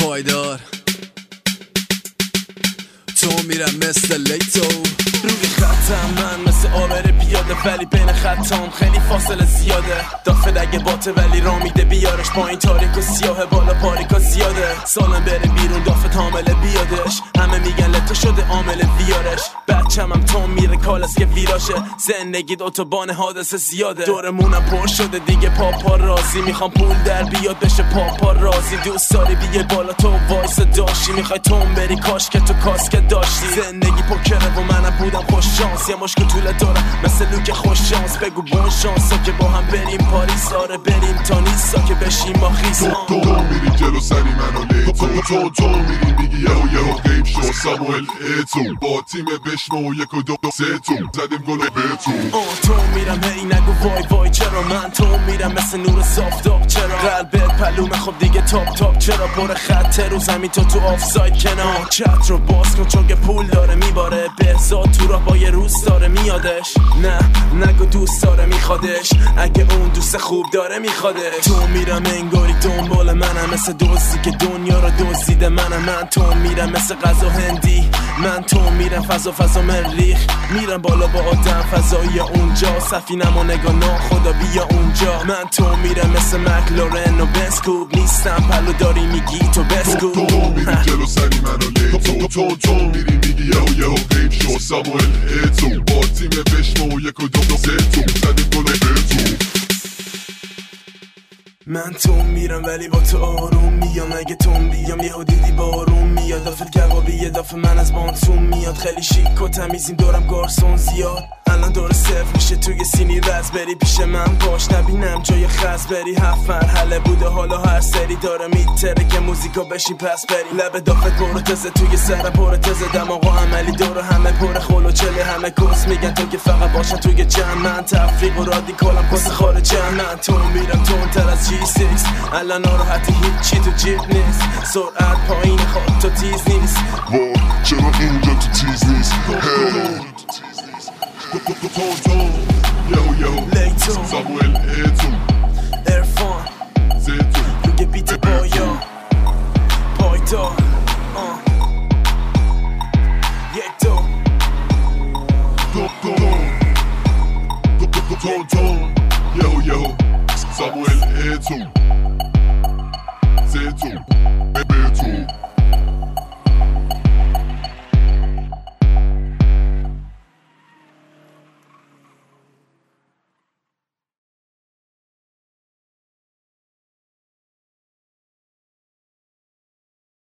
پایدار تو میرم مثل لیتو روی خطم من مثل آبر پیاده ولی بین خطام خیلی فاصله زیاده دافت اگه باته ولی را میده بیارش پایین تاریک و سیاه بالا پاریکا زیاده سالم بره بیرون دافت حامل بیادش همه میگن لته شده عامل ویارش بچه‌م تو میره کالس که ویراشه زندگی اتوبان حادثه زیاده دورمونم پر شده دیگه پاپا راضی میخوام پول در بیاد بشه پاپا راضی دوست داری بیه بالا تو وایس داشتی میخوای تون بری کاش که تو کاسک داشتی زندگی پوکره و منم بودم خوش شانس یه مشکل طول دارم مثل لوک خوش شانس بگو بون شانسا که با هم بریم پاریس آره بریم تا نیستا که بشیم ما خیز تو میری جلو سری منو لیتو تو میری میگی یهو غیب شو ساموئل ایتو با تیم بشمو یک و دو سه تو زدیم گل بهتون تو میرم هی نگو وای وای چرا من تو میرم مثل نور صافتاب چرا قلبت پلومه خب دیگه تاپ چرا پر خط رو زمین تو آفساید کنار چت رو باز کن چون که پول داره میباره بهزاد تو راه با یه روز داره میادش نه نگو دوست داره میخوادش اگه اون دوست خوب داره میخوادش تو میرم انگاری دنبال منم مثل دوستی که دنیا رو دزدیده من تو میرم مثل غذا هندی من تو میرم فضا مریخ میرم بالا با آدم فضایی اونجا سفینم و نگاه ناخدا بیا اونجا من تو میرم مثل مکلارن و بسکوب نیستم پلو داری میگی تو بسکوب تو میری جلو سری منو لیتو تو میری میگی یهو غیب شو ساموئل ایتو با تیم بشمو یک و دو سه تو زدیم گل بهتون من تو میرم ولی با تو آروم میام اگه تون بیام یهو دیدی بارون میاد دافت کبابی یه دافه من از بانتون میاد خیلی شیک و تمیزیم دورم گارسون زیاد الان دور صرف میشه توی سینی رز بری پیش من باش نبینم جای خز بری 7 مرحله بوده حالا هر سری داره میتره که موزیکا بشین پس بری لب دافت پروتزه توی سر پروتزه دماغ و عملی دور همه پر خلو چله همه کس میگن تو که فقط باشن توی جمع من تفریق و رادیکالم کس خارجم من تو میرم تون تر از G6 الان ناراحتی هیچی تو جیب نیست سرعت پایین خود تو تیز نیست وای چرا اینجا تو تیز نیست یهو لیتو ساموئل ایتو ارفان زیتو روی بیت بایا پایدار یک دو یهو ساموئل ایتو زیتو